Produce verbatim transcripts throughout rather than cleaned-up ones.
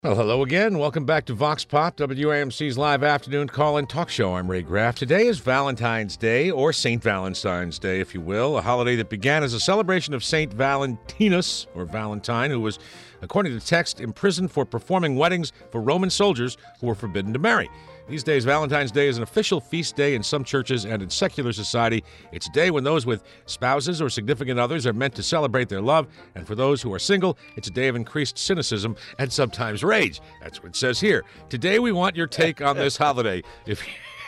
Well, hello again. Welcome back to Vox Pop, W A M C's live afternoon call-in talk show. I'm Ray Graff. Today is Valentine's Day, or Saint Valentine's Day, if you will, a holiday that began as a celebration of Saint Valentinus, or Valentine, who was, according to text, imprisoned for performing weddings for Roman soldiers who were forbidden to marry. These days, Valentine's Day is an official feast day in some churches and in secular society. It's a day when those with spouses or significant others are meant to celebrate their love, and for those who are single, it's a day of increased cynicism and sometimes rage. That's what it says here. Today, we want your take on this holiday. If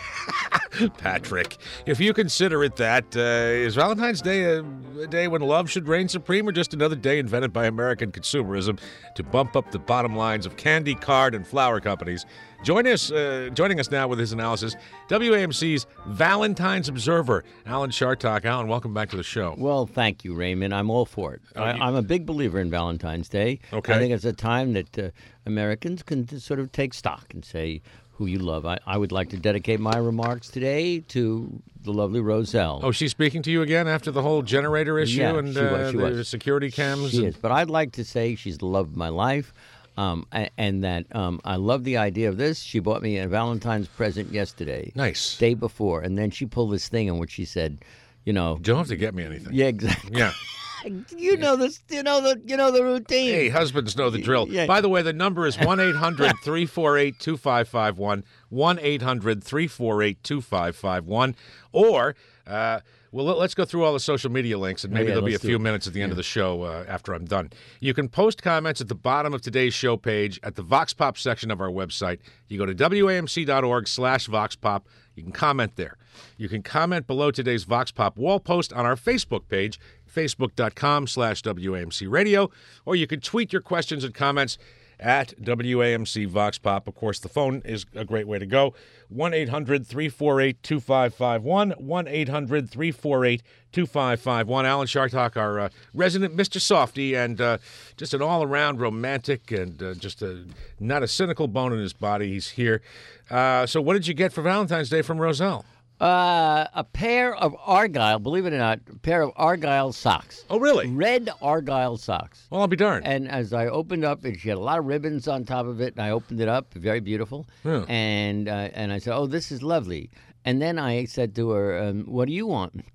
Patrick, if you consider it that, uh, is Valentine's Day a, a day when love should reign supreme, or just another day invented by American consumerism to bump up the bottom lines of candy, card, and flower companies? Join us, uh, joining us now with his analysis, W A M C's Valentine's Observer, Alan Chartock. Alan, welcome back to the show. Well, thank you, Raymond. I'm all for it. Oh, I, you... I'm a big believer in Valentine's Day. Okay. I think it's a time that uh, Americans can t- sort of take stock and say who you love. I, I would like to dedicate my remarks today to the lovely Roselle. Oh, she's speaking to you again after the whole generator issue yeah, and she was, uh, she the was. security cams? She and... is, but I'd like to say she's the love of my life. Um, and, and that um, I love the idea of this. She bought me a Valentine's present yesterday. Nice. Day before. And then she pulled this thing in which she said, you know. You don't have to get me anything. Yeah, exactly. Yeah. You know this. You know the. You know the routine. Hey, husbands know the drill. Yeah. By the way, the number is one eight hundred three four eight two five five one, one eight hundred three four eight two five five one, or uh, well, let's go through all the social media links, and maybe Oh, yeah, there'll be a let's do few it. minutes at the end Yeah. of the show uh, after I'm done. You can post comments at the bottom of today's show page at the Vox Pop section of our website. You go to W A M C dot org slash Vox Pop. You can comment there. You can comment below today's Vox Pop wall post on our Facebook page, facebook.com slash WAMC Radio, or you can tweet your questions and comments at W A M C Vox Pop. Of course, the phone is a great way to go. one eight hundred three four eight two five five one, one eight hundred three four eight two five five one. Alan Chartock, our uh, resident Mister Softy, and uh, just an all-around romantic and uh, just a, not a cynical bone in his body. He's here. Uh, so what did you get for Valentine's Day from Roselle? Uh, a pair of Argyle, believe it or not, a pair of Argyle socks. Oh, really? Red Argyle socks. Well, I'll be darned. And as I opened up, it, she had a lot of ribbons on top of it, and I opened it up, very beautiful. Yeah. And uh, and I said, oh, this is lovely. And then I said to her, um, what do you want?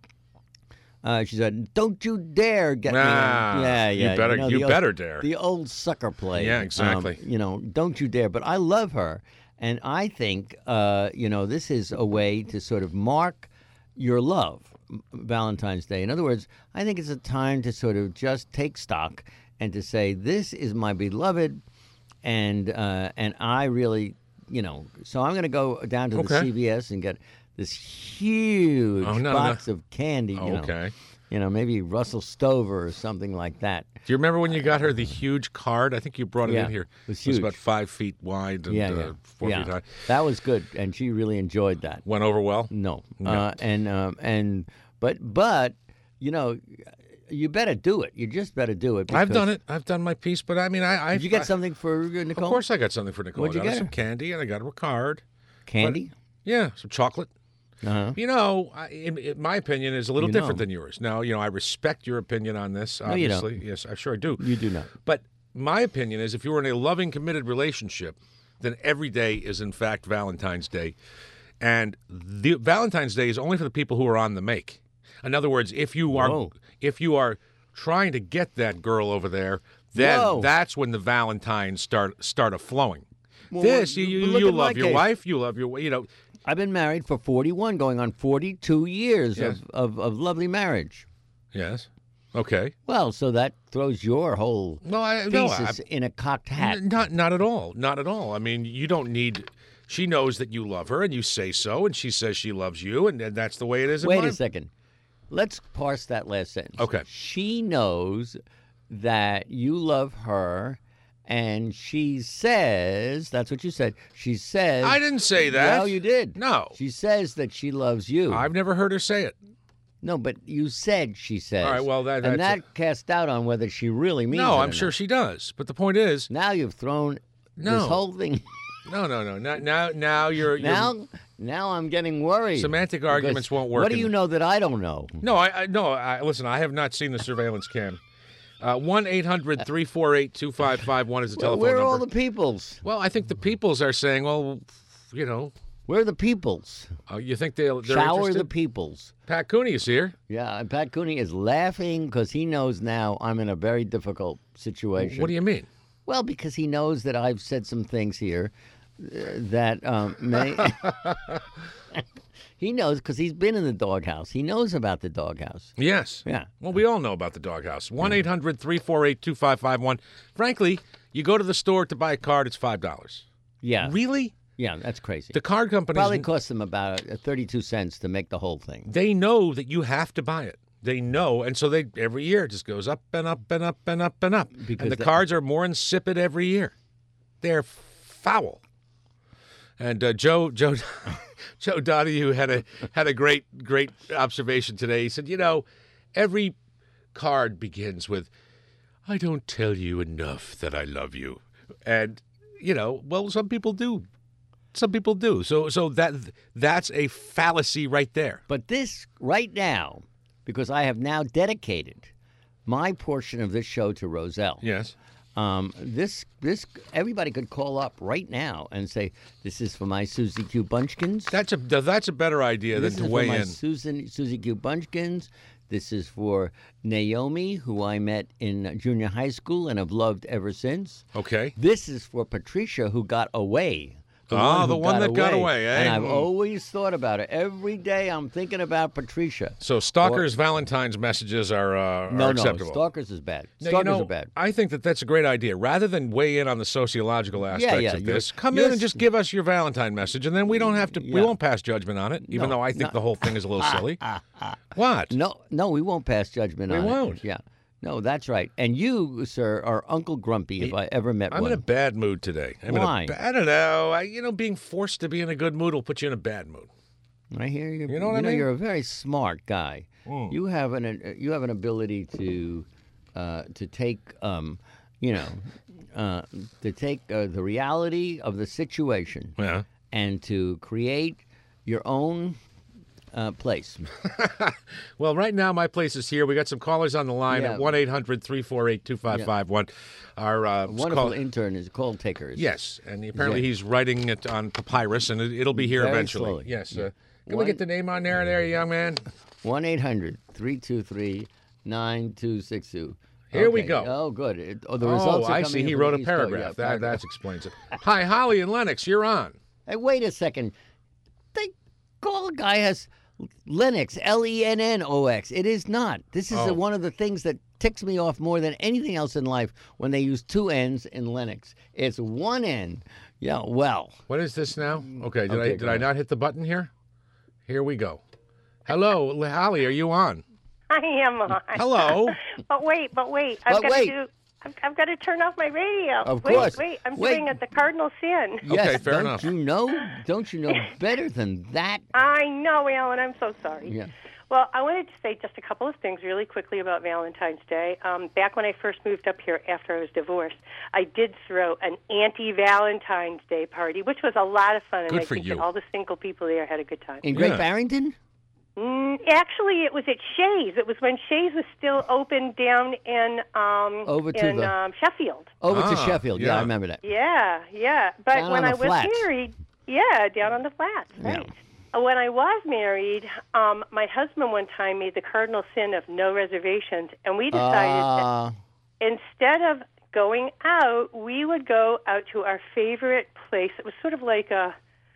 Uh, she said, don't you dare get Ah, me. Yeah, yeah. You better, know, you the better old, dare. The old sucker play. Yeah, exactly. Um, you know, don't you dare. But I love her. And I think, uh, you know, this is a way to sort of mark your love, Valentine's Day. In other words, I think it's a time to sort of just take stock and to say, this is my beloved, and uh, and I really, you know, so I'm going to go down to Okay. the C V S and get this huge Oh, no, box no. of candy, you know. Okay. You know, maybe Russell Stover or something like that. Do you remember when you got her the huge card? I think you brought it Yeah, in here. it was It was huge. about five feet wide and Yeah, uh, yeah. four yeah. feet high. That was good, and she really enjoyed that. Went over well? No. No. Uh, and um, and but but you know, you better do it. You just better do it. I've because- done it. I've done my piece, but I mean, I. I Did you get I, something for uh, Nicole? Of course, I got something for Nicole. What'd you I got her get some her? candy, and I got her a card. Candy. Yeah, some chocolate. Uh-huh. You know, I, in, in my opinion is a little You different know. than yours. Now, you know, I respect your opinion on this. No, you don't. Obviously, yes, I sure do. You do not. But my opinion is, if you were in a loving, committed relationship, then every day is in fact Valentine's Day, and the Valentine's Day is only for the people who are on the make. In other words, if you are Whoa. if you are trying to get that girl over there, then Whoa. that's when the Valentines start start a flowing. Well, this well, you but you, look you at my love your case. wife, you love your you know. I've been married for forty-one, going on forty-two years Yes. of, of, of lovely marriage. Yes. Okay. Well, so that throws your whole No, I no, I, thesis in a cocked hat. N- Not not at all. Not at all. I mean, you don't need. She knows that you love her, and you say so, and she says she loves you, and, and that's the way it is. in Wait my- a second. Let's parse that last sentence. Okay. She knows that you love her, and she says, that's what you said. She says. I didn't say that. No, you did. No. She says that she loves you. I've never heard her say it. No, but you said she says. All right, well, that- and that's that cast doubt on whether she really means it. No, or I'm sure not. she does. But the point is, Now you've thrown No. this whole thing. no, no, no. Now, now, now you're, you're now, now I'm getting worried. semantic Because arguments won't work. What do in- you know that I don't know? No, I, I no. I, listen, I have not seen the surveillance cam. Uh, one eight hundred three four eight two five five one is the Well, telephone where are number. all the peoples? Well, I think the peoples are saying, well, you know, Where are the peoples? uh, you think they'll, they're Shower interested? the peoples. Pat Cooney is here. Yeah, and Pat Cooney is laughing because he knows now I'm in a very difficult situation. What do you mean? Well, because he knows that I've said some things here uh, that um, may. He knows because he's been in the doghouse. He knows about the doghouse. Yes. Yeah. Well, we all know about the doghouse. one eight hundred three four eight two five five one. Frankly, you go to the store to buy a card, it's five dollars. Yeah. Really? Yeah, that's crazy. The card companies, Probably cost them about uh, thirty-two cents to make the whole thing. they know that you have to buy it. They know, and so they every year it just goes up and up and up and up and up. Because and the the- cards are more insipid every year. They're foul. And uh, Joe Joe Joe Donahue had a had a great great observation today. He said, you know, every card begins with, "I don't tell you enough that I love you," and you know, well, some people do. Some people do. So so that that's a fallacy right there. But this, right now, because I have now dedicated my portion of this show to Roselle. Yes. Um, this, this, everybody could call up right now and say, "This is for my Susie Q Bunchkins. That's a that's a better idea This than is to weigh for my in. Susan, Susie Q Bunchkins. This is for Naomi, who I met in junior high school and have loved ever since. Okay. This is for Patricia, who got away. Ah, who the one that got away, eh? And I've Mm. always thought about it. Every day I'm thinking about Patricia. So stalkers' Valentine's messages are, uh, No, are no, acceptable. stalkers is bad. Now, Stalkers you know, are bad. I think that that's a great idea. Rather than weigh in on the sociological aspects yeah, of you're- this, come you're in and s- just give us your Valentine message, and then we don't have to. We Yeah. won't pass judgment on it, even No, though I think no. the whole thing is a little silly. What? No, no, we won't pass judgment We on it. won't. Yeah. No, that's right. And you, sir, are Uncle Grumpy if I ever met I'm one. in a bad mood today. I'm Why? In a, I don't know. I, you know, being forced to be in a good mood will put you in a bad mood. I hear you. You know what I know, mean? You're a very smart guy. Mm. You have an uh, you have an ability to uh, to take um, you know uh, to take uh, the reality of the situation Yeah. and to create your own uh, place. Well, right now my place is here. We got some callers on the line Yeah. at one eight hundred three four eight two five five one. Our uh, A wonderful call- intern is call takers. Yes, and apparently Yeah. he's writing it on papyrus, and it, it'll be here Very eventually. slowly. Yes. Yeah. Uh, can One- we get the name on there, there, young man? One eight hundred three two three nine two six two. Here we Okay. go. Oh, good. It, oh, the Oh, results are I coming see. in He from wrote the a East Coast. paragraph. Yeah, That that explains it. Hi, Holly and Lennox. You're on. Hey, wait a second. They call a guy has Lennox, L E N N O X. It is not. This is Oh. one of the things that ticks me off more than anything else in life when they use two N's in Lennox. It's one N. Yeah, well. What is this now? Okay. Did Okay, I go did I ahead. not hit the button here? Here we go. Hello, Holly. Are you on? I am on. Hello. But wait, but wait. I've But got wait. to do. I've, I've got to turn off my radio. Of wait, course. Wait, I'm Wait. doing it the cardinal sin. Yes, Okay, fair don't enough. you know? Don't you know better than that? I know, Alan. I'm so sorry. Yeah. Well, I wanted to say just a couple of things really quickly about Valentine's Day. Um, back when I first moved up here after I was divorced, I did throw an anti-Valentine's Day party, which was a lot of fun. And Good I for think you. that all the single people there had a good time. In Great Yeah. Barrington? Mm, actually, it was at Shays. It was when Shays was still open down in um, Over to in the- um, Sheffield. Over Ah, to Sheffield. Yeah, yeah. I remember that. Yeah, yeah. But Down when on I the was flats. married, yeah, down on the flats, Yeah. right. Uh, When I was married, um, my husband one time made the cardinal sin of no reservations, and we decided Uh, that instead of going out, we would go out to our favorite place. It was sort of like a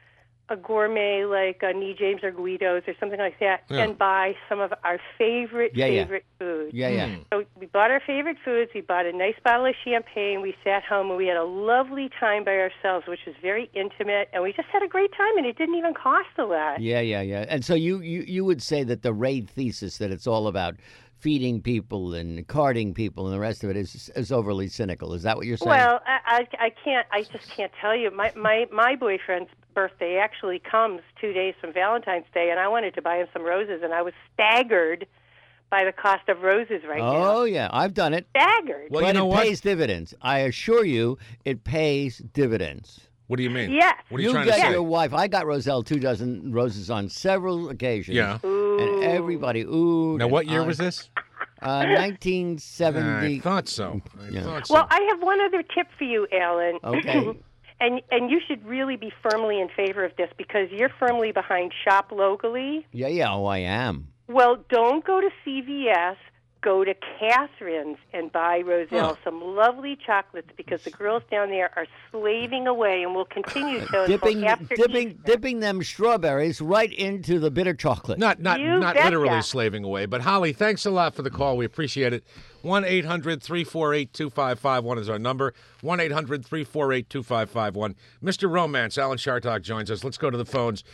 a gourmet, like a Nee James or Guido's or something like that, Yeah. and buy some of our favorite Yeah, yeah. favorite foods. yeah, yeah. So we bought our favorite foods. We bought a nice bottle of champagne. We sat home and we had a lovely time by ourselves, which was very intimate. And we just had a great time, and it didn't even cost a lot. Yeah, yeah, yeah. And so you, you, you would say that the raid thesis that it's all about feeding people and carding people and the rest of it is is overly cynical. Is that what you're saying? Well, I, I, I can't. I just can't tell you. My, my my boyfriend's birthday actually comes two days from Valentine's Day, and I wanted to buy him some roses, and I was staggered by the cost of roses right now. oh, yeah, I've done it. Staggered. Well, but you know it what? pays dividends. I assure you, it pays dividends. What do you mean? Yes. What are you, trying got to say? your wife. I got Roselle two dozen roses on several occasions. Yeah. And everybody, ooh. Now, and what year I- was this? Uh, nineteen seventy. I thought so. I Yeah. thought so. Well, I have one other tip for you, Alan. Okay. and and you should really be firmly in favor of this because you're firmly behind shop locally. Yeah, yeah. Oh, I am. Well, don't go to C V S. Go to Catherine's and buy Roselle Huh. some lovely chocolates because the girls down there are slaving away and will continue to Dipping, until after dipping, Easter. dipping them strawberries right into the bitter chocolate. Not not You not betcha. literally slaving away, but Holly, thanks a lot for the call. We appreciate it. one eight hundred three four eight two five five one is our number. one eight hundred three four eight two five five one. Mister Romance, Alan Chartock joins us. Let's go to the phones.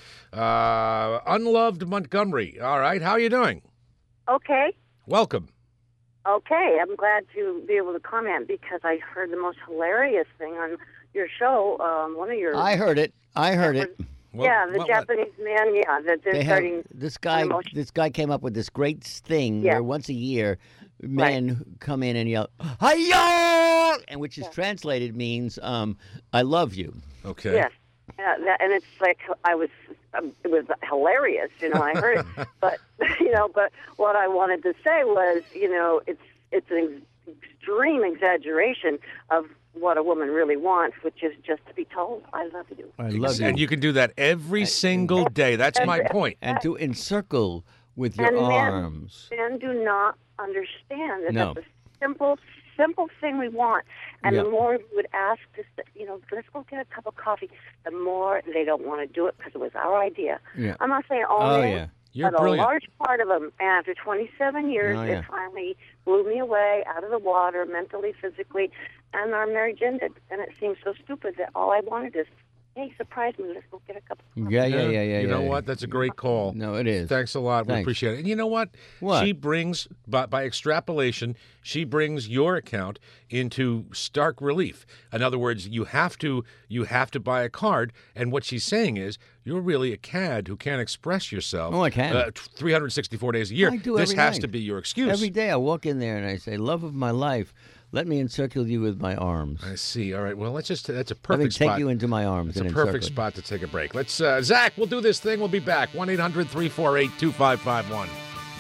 Uh, Unloved Montgomery. All right, how are you doing? Okay. Welcome. Okay. I'm glad to be able to comment because I heard the most hilarious thing on your show. Um, one of your. I heard it. I heard it. Well, yeah, the what- what- Japanese man. Yeah, that they're They have, starting. this guy. emotion- This guy came up with this great thing Yeah. where once a year, men come in and yell "Hi-ya!" and which is translated means um, "I love you." Okay. Yes. Yeah, that, and it's like I was. Um, it was hilarious, you know. I heard it, but you know, but what I wanted to say was, you know, it's it's an ex- extreme exaggeration of what a woman really wants, which is just to be told, "I love you." I love And you. you can do that every single day. That's my point. And to encircle with your And men- arms. Men do not understand that No. that's a simple, simple thing we want. And Yeah. the more we would ask us, to, you know, let's go get a cup of coffee, the more they don't want to do it because it was our idea. Yeah. I'm not saying all Oh men, yeah. You're but brilliant. a large part of them. And after twenty-seven years, Oh, yeah. it finally blew me away out of the water, mentally, physically. And our marriage ended. And it seemed so stupid that all I wanted is, hey, surprise me, let's go get a cup of coffee. Yeah, yeah, yeah, yeah. You know yeah. what? That's a great call. No, it is. Thanks a lot. We Thanks. appreciate it. And you know what? What? She brings, by, by extrapolation, she brings your account into stark relief. In other words, you have to you have to buy a card. And what she's saying is, you're really a cad who can't express yourself. Oh, I can. Uh, t- three hundred sixty-four days a year. I do this every has night. to be your excuse. Every day I walk in there and I say, "Love of my life, let me encircle you with my arms. I see. All right. Well, let's just. That's a Let me perfect take spot. you into my arms It's and a perfect encircle. spot to take a break. Let's, uh, Zach, we'll do this thing. We'll be back. one eight hundred three four eight two five five one.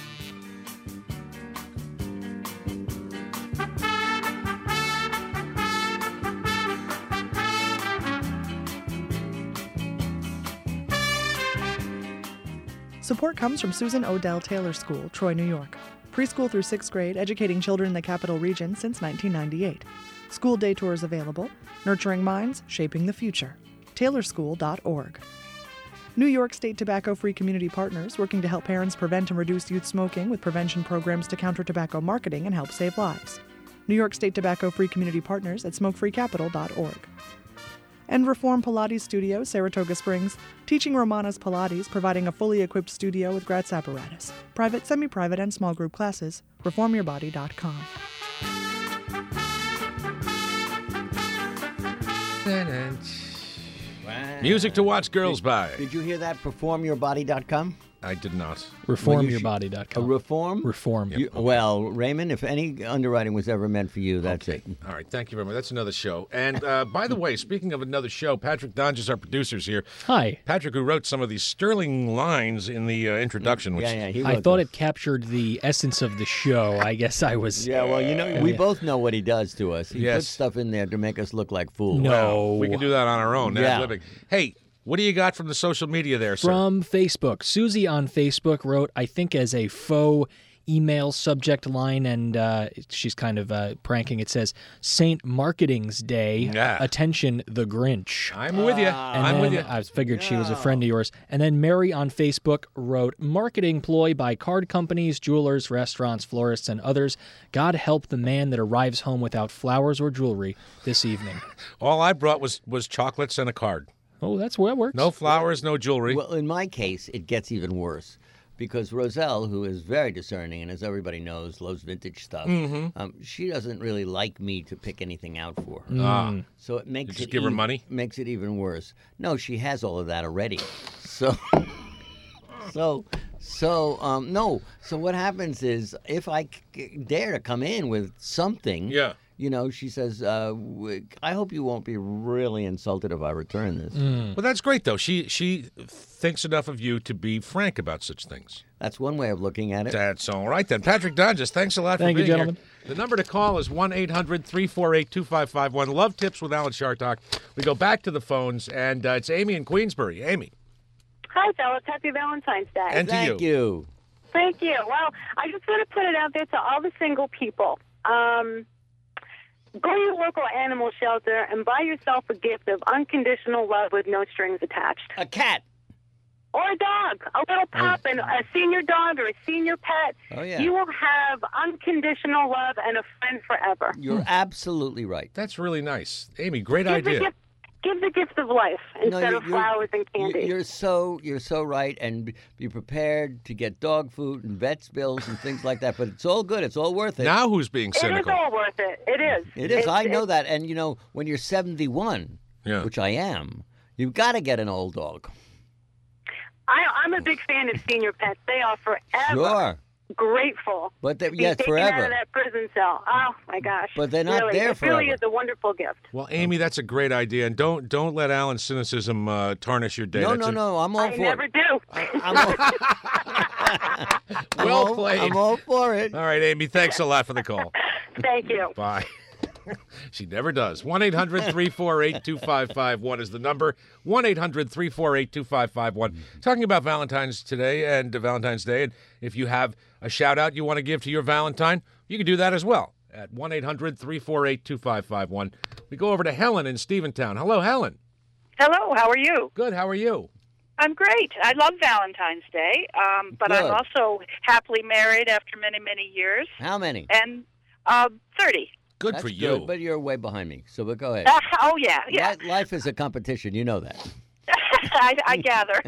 Support comes from Susan Odell Taylor School, Troy, New York. Preschool through sixth grade, educating children in the Capital Region since nineteen ninety-eight. School day tours available. Nurturing minds, shaping the future. taylor school dot org. New York State Tobacco-Free Community Partners, working to help parents prevent and reduce youth smoking with prevention programs to counter tobacco marketing and help save lives. New York State Tobacco-Free Community Partners at smoke free capital dot org. And Reform Pilates Studio, Saratoga Springs, teaching Romanas Pilates, providing a fully equipped studio with Gratz apparatus. Private, semi-private, and small group classes. reform your body dot com. Music to watch girls by. Did you hear that? perform your body dot com? I did not. Well, you reform your body dot A com. reform? Reform. You- Well, Raymond, if any underwriting was ever meant for you, that's it. All right, thank you very much. That's another show. And uh, by the way, speaking of another show, Patrick Donges, our producer's here. Hi. Patrick, who wrote some of these sterling lines in the uh, introduction. Which, Yeah, yeah. He I wrote thought this. it captured the essence of the show. I guess I was. Yeah, well, you know, we both know what he does to us. He Yes. puts stuff in there to make us look like fools. No. Well, we can do that on our own. Yeah. Ad-libbing. Hey, what do you got from the social media there, sir? From Facebook. Susie on Facebook wrote, I think, as a faux email subject line, and uh, she's kind of uh, pranking. It says, Saint Marketing's Day. Yeah. Attention, the Grinch. I'm with you. And I'm then with you. I figured she was a friend of yours. And then Mary on Facebook wrote, marketing ploy by card companies, jewelers, restaurants, florists, and others. God help the man that arrives home without flowers or jewelry this evening. All I brought was, was chocolates and a card. Oh, that's where it works. No flowers, no jewelry. Well, in my case, it gets even worse because Roselle, who is very discerning and, as everybody knows, loves vintage stuff, Mm-hmm. um, she doesn't really like me to pick anything out for her. Ah. So it makes You just it give her even- money? Makes it even worse. No, she has all of that already. So, so, so, um, no. So what happens is, if I c- dare to come in with something, Yeah. you know, she says, uh, w- I hope you won't be really insulted if I return this. Well, that's great, though. She she thinks enough of you to be frank about such things. That's one way of looking at it. That's all right, then. Patrick Dunges, thanks a lot Thank for you, being gentlemen. here. The number to call is one eight hundred three four eight two five five one. Love Tips with Alan Chartock. We go back to the phones, and uh, it's Amy in Queensbury. Amy. Hi, fellas. Happy Valentine's Day. And to Thank you. Thank you. Well, I just want to put it out there to all the single people. Um, go to your local animal shelter and buy yourself a gift of unconditional love with no strings attached. A cat. Or a dog, a little pup, and a senior dog or a senior pet. Oh, yeah. You will have unconditional love and a friend forever. You're absolutely right. That's really nice. Amy, great Give the idea. gift, give the gift of life instead you're- of you're- flowers and candy. You're so you're so right, and be- be prepared to get dog food and vets bills and things like that. But it's all good. It's all worth it. Now who's being It is cynical? all worth it. It is. It is. It's- I know it's- that. And you know, when you're seventy-one, Yeah. which I am, you've got to get an old dog. I, I'm a big fan of senior pets. They are forever Sure, grateful. but they, to be yes, taken out forever. of that prison cell. Oh my gosh! But they're not really, there it really forever. is a wonderful gift. Well, Amy, that's a great idea, and don't don't let Alan's cynicism uh, tarnish your day. No, That's no, a- no. I'm all I for never it. do. I'm all, I'm Well all- played. I'm all for it. All right, Amy, thanks a lot for the call. Thank you. Bye. She never does. one eight hundred three four eight two five five one is the number. one eight hundred three four eight two five five one. Talking about Valentine's today and uh, Valentine's Day. And if you have a shout out you want to give to your Valentine, you can do that as well at one eight hundred three four eight two five five one. We go over to Helen in Stephentown. Hello, Helen. Hello, how are you? Good. How are you? I'm great. I love Valentine's Day, um, but Good. I'm also happily married after many, many years, How many? and uh, thirty. Good That's for you. good, but you're way behind me. So, but go ahead. Uh, oh, yeah, yeah. Li- Life is a competition. You know that. I, I gather.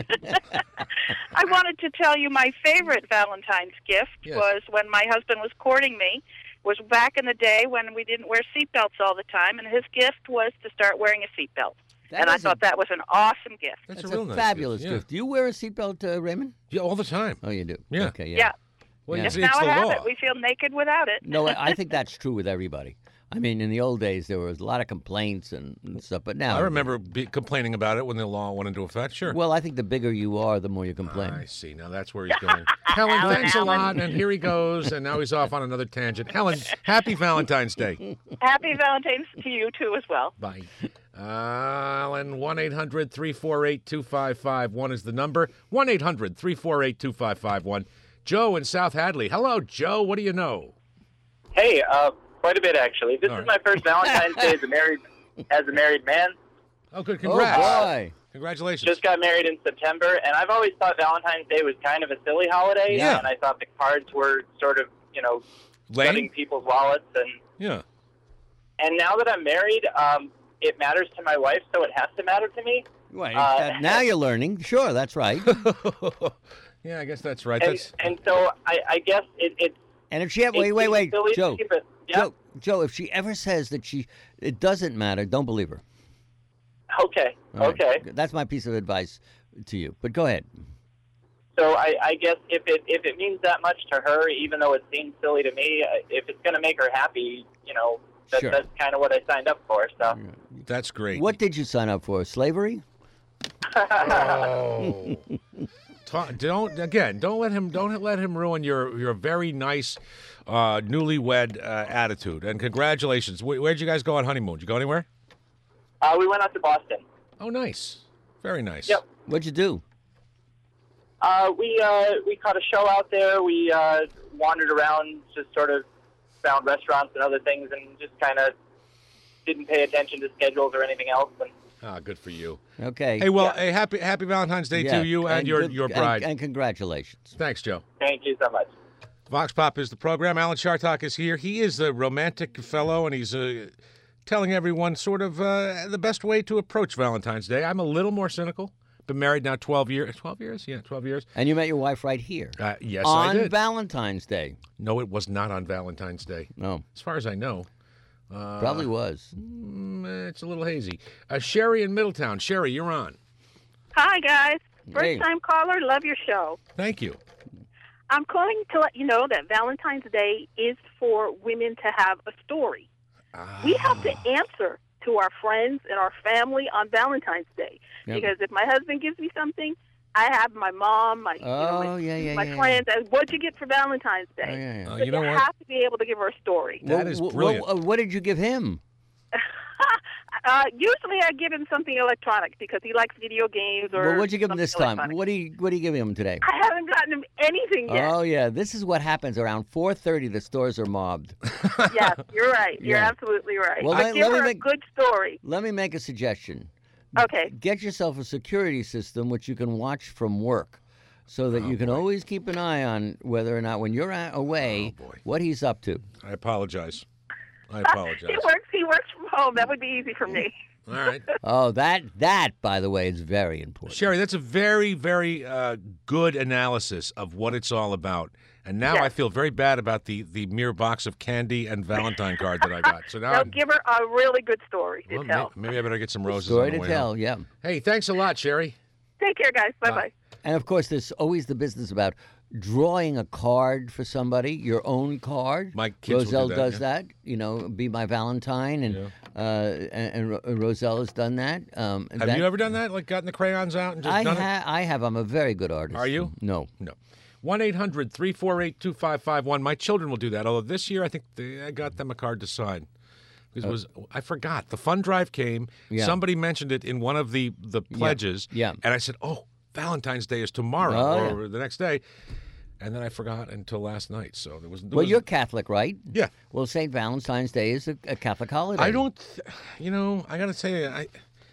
I wanted to tell you my favorite Valentine's gift Yes. was when my husband was courting me, was back in the day when we didn't wear seatbelts all the time, and his gift was to start wearing a seatbelt. That And I is a- thought that was an awesome gift. That's, That's a a, real nice fabulous gift. gift. Do you wear a seatbelt, uh, Raymond? Yeah. yeah, all the time. Oh, you do. Yeah. Okay. Yeah. Yeah. Well, Yeah. it's, Now it's I the have law. it. We feel naked without it. No, I I think that's true with everybody. I mean, in the old days, there was a lot of complaints and, and stuff, but now I remember be complaining about it when the law went into effect. Sure. Well, I think the bigger you are, the more you complain. I see. Now that's where he's going. Helen, thanks a lot. And here he goes. And now he's off on another tangent. Helen, happy Valentine's Day. Happy Valentine's to you, too, as well. Bye. Uh, Alan, one eight hundred three four eight two five five one is the number. one eight hundred three four eight two five five one. Joe in South Hadley. Hello, Joe. What do you know? Hey, uh, quite a bit actually. This All is right. my first Valentine's Day as a married as a married man. Oh, good. Oh, Congrats. boy. Congratulations. Just got married in September, and I've always thought Valentine's Day was kind of a silly holiday. Yeah. And I thought the cards were sort of, you know, Lame? gutting people's wallets. And Yeah. and now that I'm married, um, it matters to my wife, so it has to matter to me. Wait, Uh, that- now you're learning. Sure, that's right. Yeah, I guess that's right. And, That's and so I, I guess it, it's And if she ever, wait, it wait, seems wait, silly to Joe, keep it- yeah. Joe, Joe, if she ever says that she it doesn't matter, don't believe her. Okay, All right. okay. That's my piece of advice to you. But go ahead. So I, I guess if it if it means that much to her, even though it seems silly to me, uh, if it's going to make her happy, you know, that, Sure. that's kind of what I signed up for. So that's great. What did you sign up for? Slavery? Oh. Ta- don't again. Don't let him. Don't let him ruin your your very nice, uh, newlywed uh, attitude. And congratulations. Where, where'd you guys go on honeymoon? Did you go anywhere? uh, we went out to Boston. Oh, nice. Very nice. Yep. What'd you do? Uh, we uh, we caught a show out there. We uh, wandered around, just sort of found restaurants and other things, and just kind of didn't pay attention to schedules or anything else. And Ah, good for you. Okay. Hey, well, hey, happy Happy Valentine's Day Yeah, to you and, your good- your and- bride. And, congratulations. Thanks, Joe. thank you so much. Vox Pop is the program. Alan Chartock is here. He is a romantic fellow, and he's uh, telling everyone sort of uh, the best way to approach Valentine's Day. I'm a little more cynical. Been married now twelve years. twelve years? Yeah, twelve years. And you met your wife right here. Uh, yes, on I did. Valentine's Day. No, it was not on Valentine's Day. No, As far as I know. Uh, probably was. mm, it's a little hazy. Uh, Sherry in Middletown. Sherry, you're on. Hi, guys. First Hey. time caller. Love your show. Thank you. I'm calling to let you know that Valentine's Day is for women to have a story. We have to answer to our friends and our family on Valentine's Day. Yep. Because if my husband gives me something, I have my mom, my, you know, Oh, my, yeah, yeah, my yeah, friends. and What'd you get for Valentine's Day? Oh, yeah, yeah. Uh, So you know you what? have to be able to give her a story. That is Wh- wh- brilliant. wh- what did you give him? uh, usually I give him something electronic because he likes video games or Well, what'd you give him something this time? electronic. What do you What do you give him today? I haven't gotten him anything yet. Oh yeah, this is what happens around four thirty. The stores are mobbed. Yes, you're right. You're Yeah. absolutely right. Well, I let- give let me her make- a good story. Let me make a suggestion. Okay. Get yourself a security system which you can watch from work, so that you can always keep an eye on whether or not when you're a- away, Oh, boy. what he's up to. I apologize. I apologize. He works. He works from home. That would be easy for me. All right. Oh, that that by the way is very important. Sherry, that's a very, very uh, good analysis of what it's all about. And now Yes. I feel very bad about the, the mere box of candy and Valentine card that I got. So now Now I'm, give her a really good story to well, tell. may- maybe I better get some roses Story on the to way tell, home. yeah. Hey, thanks a lot, Sherry. Take care, guys. Bye Bye. bye. And of course, there's always the business about drawing a card for somebody, your own card. My kids will Roselle do that, does yeah. that. You know, be my Valentine, and uh, and, and Ro- Roselle has done that. Um, Have that- you ever done that? Like gotten the crayons out and just I done it? ha- I have. I'm a very good artist. Are you? No. No. one eight hundred three four eight two five five one. My children will do that, although this year I think they, I got them a card to sign. Because it was I forgot. The fund drive came. Yeah. Somebody mentioned it in one of the, the pledges. Yeah. And I said, oh, Valentine's Day is tomorrow Oh, or the next day. And then I forgot until last night. So there was. There Well, was- you're Catholic, right? Yeah. Well, Saint Valentine's Day is a, a Catholic holiday. I don't, th- you know, I got to tell you, I,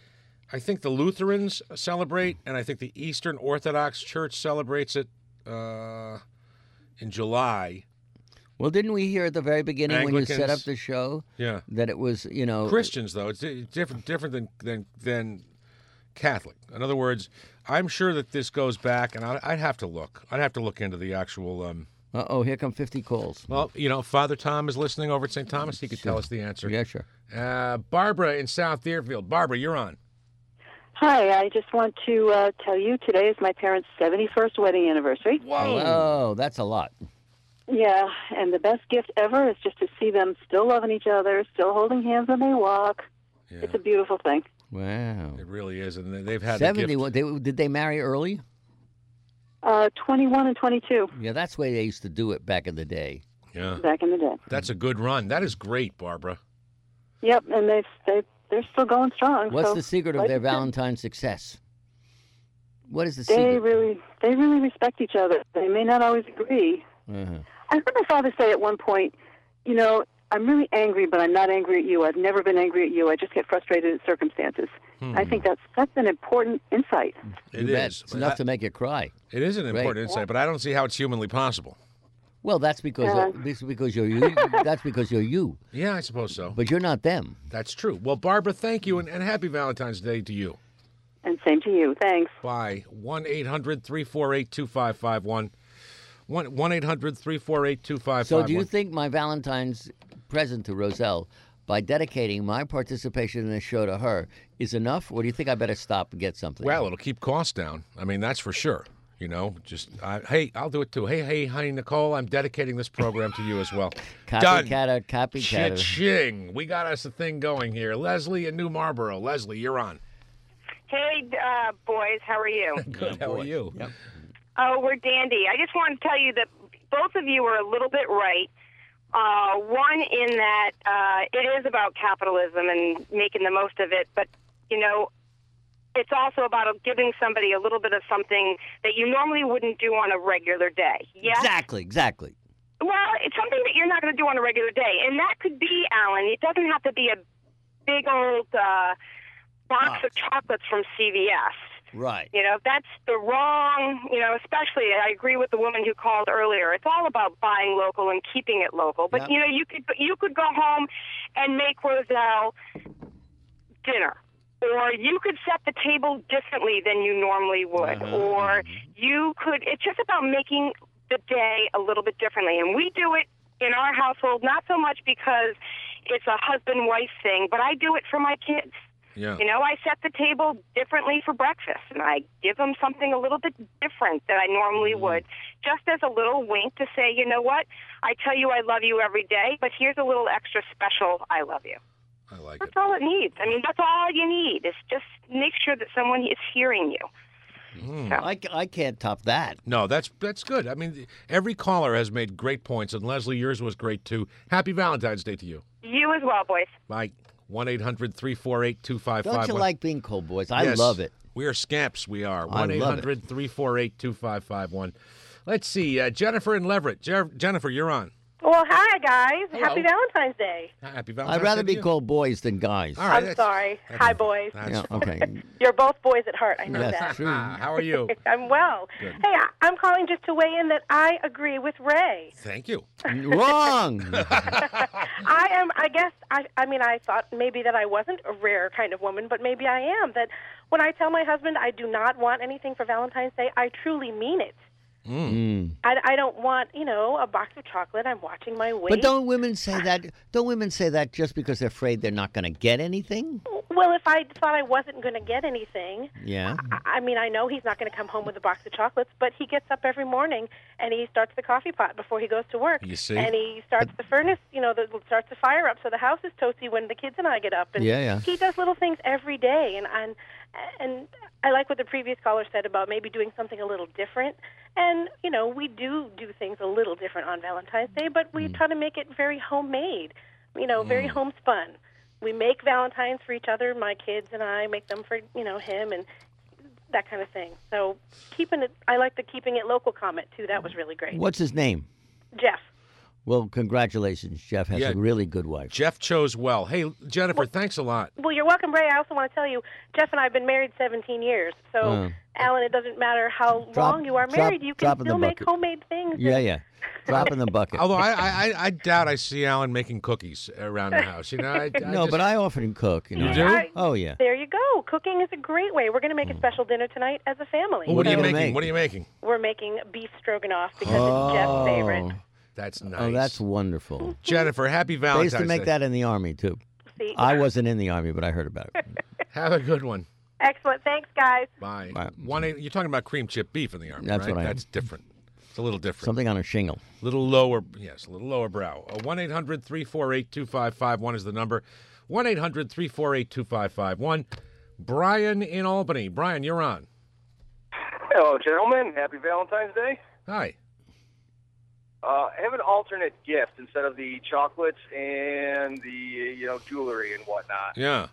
I think the Lutherans celebrate, and I think the Eastern Orthodox Church celebrates it uh, in July. Well, didn't we hear at the very beginning when you set up Anglicans. the show Yeah. that it was, you know, Christians, though, it's di- different, different than, than than Catholic. In other words, I'm sure that this goes back, and I, I'd have to look. I'd have to look into the actual. Um, Uh oh, here come fifty calls. well, you know, Father Tom is listening over at Saint Thomas. He could tell us the answer. Yeah, sure. Uh, Barbara in South Deerfield. Barbara, you're on. Hi, I just want to uh, tell you today is my parents' seventy-first wedding anniversary. Whoa. Oh, that's a lot. Yeah, and the best gift ever is just to see them still loving each other, still holding hands when they walk. Yeah. It's a beautiful thing. Wow. It really is, and they've had Seventy. The gift. What, they, did they marry early? Uh, twenty-one and twenty-two Yeah, that's the way they used to do it back in the day. Yeah, back in the day. that's a good run. That is great, Barbara. Yep, and they've, they they're still going strong. What's so the secret of life their is good. Valentine's success? What is the They secret? really they really respect each other. They may not always agree. Uh-huh. I heard my father say at one point, you know, I'm really angry, but I'm not angry at you. I've never been angry at you. I just get frustrated at circumstances. I think that's that's an important insight. It You bet. is. It's enough to make you cry. It is an Right. important insight, but I don't see how it's humanly possible. Well, that's because Yeah. of, this- because you're you. That's because you're you. Yeah, I suppose so. But you're not them. That's true. Well, Barbara, thank you, and, and happy Valentine's Day to you. And same to you. Thanks. Bye. one eight hundred three four eight two five five one. one eight hundred three four eight two five five one. So, do you think my Valentine's present to Roselle, by dedicating my participation in this show to her, is enough, or do you think I better stop and get something? Well, it'll keep costs down. I mean, that's for sure. You know, just I, hey, I'll do it too. Hey, hey, honey, Nicole, I'm dedicating this program to you as well. Done. copycatter, copycatter. Cha-ching. We got us a thing going here. Leslie in New Marlboro. Leslie, you're on. Hey, uh, boys, how are you? Good. How are you? Yep. Oh, we're dandy. I just want to tell you that both of you are a little bit right. Uh, one, in that uh, it is about capitalism and making the most of it, but, you know, it's also about giving somebody a little bit of something that you normally wouldn't do on a regular day. Yeah? Exactly, exactly. Well, it's something that you're not going to do on a regular day. And that could be, Alan, it doesn't have to be a big old uh, box Box. of chocolates from C V S. Right. You know, that's the wrong, you know, especially I agree with the woman who called earlier. It's all about buying local and keeping it local. But, Yep. you know, you could you could go home and make Roselle dinner. Or you could set the table differently than you normally would. Uh-huh. Or you could, it's just about making the day a little bit differently. And we do it in our household, not so much because it's a husband-wife thing, but I do it for my kids. Yeah. You know, I set the table differently for breakfast, and I give them something a little bit different than I normally Mm-hmm. would, just as a little wink to say, you know what, I tell you I love you every day, but here's a little extra special I love you. I like That's it. all it needs. I mean, that's all you need is just make sure that someone is hearing you. Mm. I, I can't top that. No, that's that's good. I mean, every caller has made great points, and Leslie, yours was great too. Happy Valentine's Day to you. You as well, boys. Bye. one eight hundred three four eight two five five one. Don't you like being cold, boys? I Yes. love it. We are scamps. We are. I one eight love hundred three four eight two five five one. Let's see. Uh, Jennifer and Leverett. Jer- Jennifer, you're on. Well, hi, guys. Hello. Happy Valentine's Day. Happy Valentine's I'd rather Day be to you. called boys than guys. All right, I'm that's- sorry. that's- Hi, boys. That's Yeah, okay. You're both boys at heart. I know Yes, that. true. How are you? I'm well. Good. Hey, I- I'm calling just to weigh in that I agree with Ray. Thank you. Wrong. I am, I guess, I, I mean, I thought maybe that I wasn't a rare kind of woman, but maybe I am. That when I tell my husband I do not want anything for Valentine's Day, I truly mean it. Mm. I, I don't want, you know, a box of chocolate. I'm watching my weight. But don't women say that? Don't women say that just because they're afraid they're not going to get anything? Well, if I thought I wasn't going to get anything, Yeah. I, I mean, I know he's not going to come home with a box of chocolates, but he gets up every morning and he starts the coffee pot before he goes to work. You see? And he starts the furnace, you know, the, starts the fire up so the house is toasty when the kids and I get up. And Yeah, yeah. he does little things every day, and and and I like what the previous caller said about maybe doing something a little different. And you know, we do do things a little different on Valentine's Day, but we try to make it very homemade. You know, very homespun. We make Valentines for each other. My kids and I make them for you know him and that kind of thing. So keeping it, I like the keeping it local comment too. That was really great. What's his name? Jeff. Well, congratulations. Jeff has Yeah. a really good wife. Jeff chose well. Hey, Jennifer, thanks a lot. Well, you're welcome, Ray. I also want to tell you, Jeff and I have been married seventeen years. So, Uh, Alan, it doesn't matter how drop- long you are drop- married, you can drop in the still make bucket. homemade things. Yeah, yeah. Drop in the bucket. Although I, I, I doubt I see Alan making cookies around the house. You know, I, I no, just- but I often cook. You, know. You do? I- Oh, yeah. There you go. Cooking is a great way. We're going to make a special dinner tonight as a family. Well, what are you So- making? make? What are you making? We're making beef stroganoff because it's Jeff's favorite. That's nice. Oh, that's wonderful. Jennifer, happy They Valentine's used to make Day. that in the Army, too. See? I wasn't in the Army, but I heard about it. Have a good one. Excellent. Thanks, guys. Bye. Bye. One eight, you're talking about cream chip beef in the Army, That's right? what I am. That's different. It's a little different. Something on a shingle. A little lower, yes, a little lower brow. Uh, one eight hundred three four eight two five five one is the number. one eight hundred three four eight two five five one. Brian in Albany. Brian, you're on. Hello, gentlemen. Happy Valentine's Day. Hi. Uh, I have an alternate gift instead of the chocolates and the you know jewelry and whatnot. Yeah.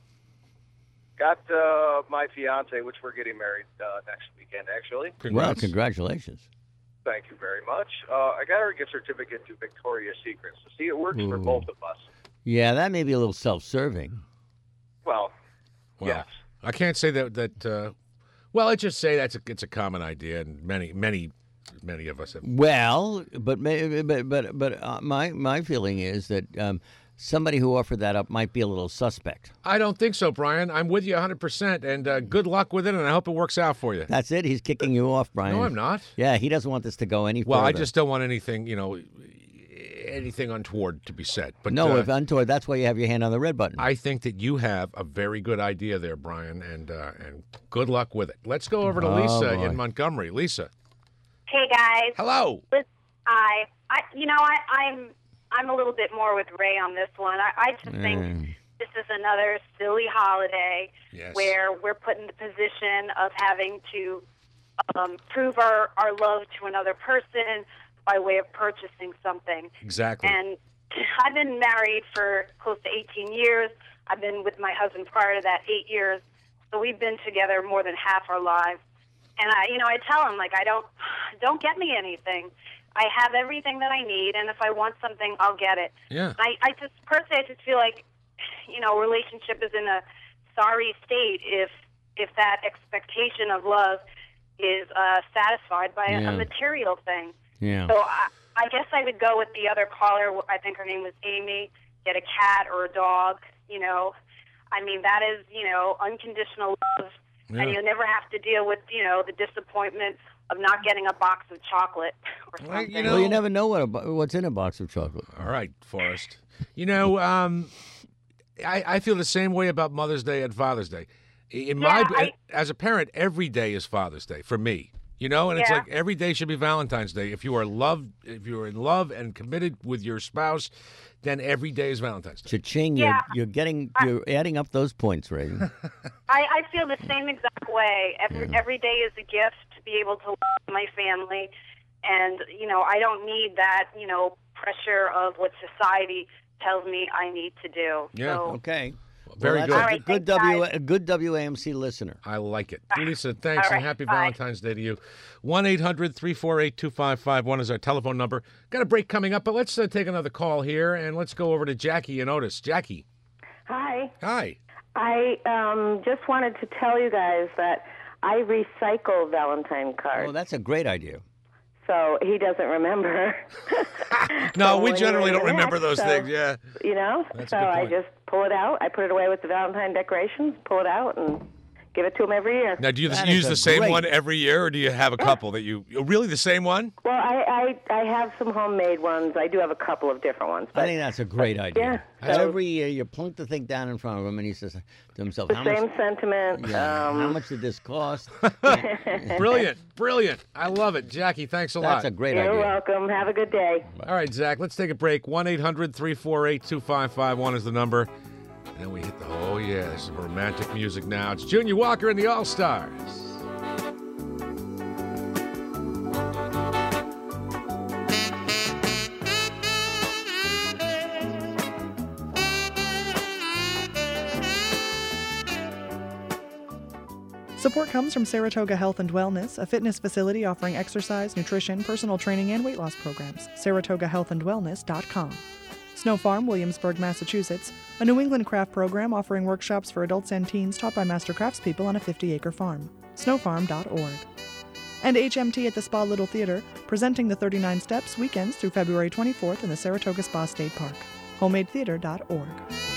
Got uh, my fiance, which we're getting married uh, next weekend, actually. Congrats. Well, congratulations. Thank you very much. Uh, I got her a gift certificate to Victoria's Secret. So see, it works for Ooh. both of us. Yeah, that may be a little self-serving. Well, Well, yes. I can't say that. that uh, well, I just say that's a, it's a common idea, and many, many, many of us have. Well, but may- but but but uh, my my feeling is that um, somebody who offered that up might be a little suspect. I don't think so, Brian. I'm with you one hundred percent, and uh, good luck with it, and I hope it works out for you. That's it. He's kicking you off, Brian. No, I'm not. Yeah, he doesn't want this to go any Well, further. I just don't want anything, you know, anything untoward to be said. But no, uh, if untoward, that's why you have your hand on the red button. I think that you have a very good idea there, Brian, and uh, and good luck with it. Let's go over to Oh, Lisa boy. in Montgomery. Lisa, Hey guys. hello. I, I, you know, I, I'm, I'm a little bit more with Ray on this one. I, I just think Mm. this is another silly holiday Yes. where we're put in the position of having to um, prove our, our love to another person by way of purchasing something. Exactly. And I've been married for close to eighteen years. I've been with my husband prior to that eight years. So we've been together more than half our lives. And I, you know, I tell him, like, I don't, don't get me anything. I have everything that I need, and if I want something, I'll get it. Yeah. I, I just, personally, I just feel like, you know, a relationship is in a sorry state if, if that expectation of love is uh, satisfied by a, Yeah. a material thing. Yeah. So I, I guess I would go with the other caller. I think her name was Amy. Get a cat or a dog. You know, I mean that is you know unconditional love, Yeah. and you never have to deal with you know the disappointment of not getting a box of chocolate or Well, something. you know- well, you never know what a, bo- what's in a box of chocolate. All right, Forrest. You know, um, I, I feel the same way about Mother's Day and Father's Day. In Yeah, my I- as a parent, every day is Father's Day for me. You know, and it's Yeah. like every day should be Valentine's Day. If you are loved, if you are in love and committed with your spouse, then every day is Valentine's Day. Cha-ching, Yeah. you're, you're getting, you're adding up those points, Ray. I, I feel the same exact way. Every every day is a gift to be able to love my family, and you know I don't need that you know pressure of what society tells me I need to do. Yeah. So, Okay. Very well, good. that's All a right, good thanks, W, guys. a good W A M C listener. I like it. Lisa, thanks, All right, and happy bye. Valentine's Day to you. one eight hundred three four eight two five five one is our telephone number. Got a break coming up, but let's uh, take another call here, and let's go over to Jackie and Otis. Jackie. Hi. Hi. I um, just wanted to tell you guys that I recycle Valentine cards, Oh, that's a great idea. so he doesn't remember. No, So we when generally you're don't remember next, those so, things, yeah. You know? That's a so good I point. just pull it out. I put it away with the Valentine decorations, pull it out, and give it to him every year. Now, do you That use is a the same great- one every year, or do you have a couple that you really the same one? Well, I, I, I have some homemade ones. I do have a couple of different ones. But I think that's a great idea. yeah, so- Every year you plunk the thing down in front of him, and he says to himself, the how same much, sentiment. yeah, um, how much did this cost? Brilliant, brilliant. I love it. Jackie, thanks a lot. That's a great You're idea. welcome. Have a good day. All right, Zach, let's take a break. one eight hundred three four eight two five five one is the number. And then we hit the, oh, yeah, this is romantic music now. It's Junior Walker and the All-Stars. Support comes from Saratoga Health and Wellness, a fitness facility offering exercise, nutrition, personal training, and weight loss programs. Saratoga Health and Wellness dot com. Snow Farm, Williamsburg, Massachusetts, a New England craft program offering workshops for adults and teens taught by master craftspeople on a fifty-acre farm. snow farm dot org. And H M T at the Spa Little Theater, presenting the thirty-nine Steps weekends through February twenty-fourth in the Saratoga Spa State Park. homemade theater dot org.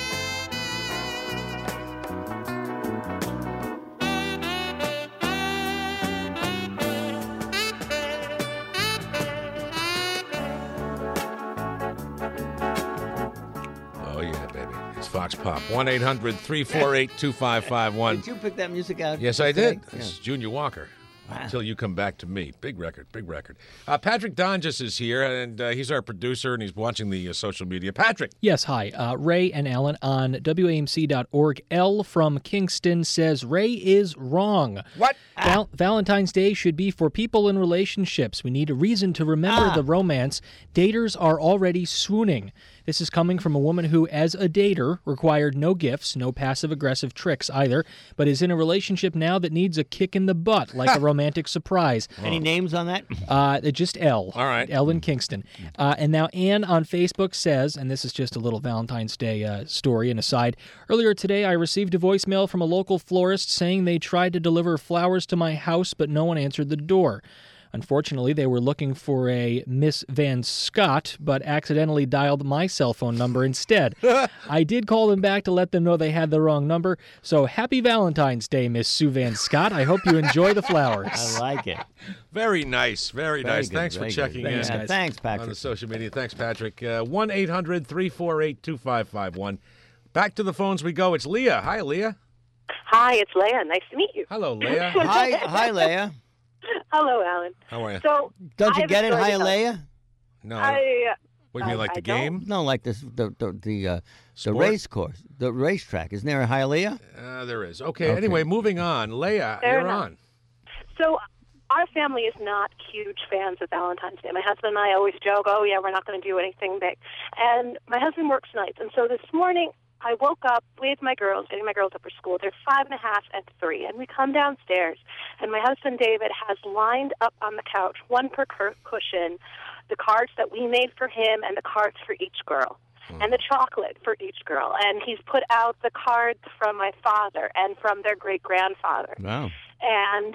Oh, yeah, baby. It's Fox Pop. one eight hundred three four eight two five five one. Did you pick that music out? Yes, I did. today? It's Yeah. Junior Walker. Wow. Until You Come Back to Me. Big record, big record. Uh, Patrick Donges is here, and uh, he's our producer, and he's watching the uh, social media. Patrick. Yes, hi. Uh, Ray and Alan on W A M C dot org. L from Kingston says Ray is wrong. What? Val- Valentine's Day should be for people in relationships. We need a reason to remember Ah. the romance. Daters are already swooning. This is coming from a woman who, as a dater, required no gifts, no passive-aggressive tricks either, but is in a relationship now that needs a kick in the butt, like a romantic surprise. Any names on that? Uh, just L. All right. L in Kingston. Uh, and now Ann on Facebook says, and this is just a little Valentine's Day uh, story, an aside. Earlier today, I received a voicemail from a local florist saying they tried to deliver flowers to my house, but no one answered the door. Unfortunately, they were looking for a Miss Van Scott, but accidentally dialed my cell phone number instead. I did call them back to let them know they had the wrong number. So happy Valentine's Day, Miss Sue Van Scott. I hope you enjoy the flowers. I like it. Very nice, very, Very nice. good, Thanks very for good. checking Thanks, in. guys. Thanks, On Patrick. the social media. Thanks, Patrick. Uh, one eight hundred three four eight two five five one. Back to the phones we go. It's Leah. Hi, Leah. Hi, it's Leah. Nice to meet you. Hello, Leah. Hi, hi, Leah. Hello, Alan. How are you? So, Don't I you have get a it, story hi, to tell. Leah? No. I, what do you mean, I- like I the don't. game? No, like this, the the the uh, the Sport? race course, the racetrack. Isn't there a Hialeah? Uh, there is. Okay, Okay. anyway, moving on. Leah, Fair you're enough. on. So, our family is not huge fans of Valentine's Day. My husband and I always joke, oh, yeah, we're not going to do anything big. And my husband works nights. And so this morning, I woke up with my girls, getting my girls up for school. They're five and a half and three. And we come downstairs, and my husband, David, has lined up on the couch, one per cur- cushion, the cards that we made for him and the cards for each girl. And the chocolate for each girl. And he's put out the cards from my father and from their great-grandfather. Wow. And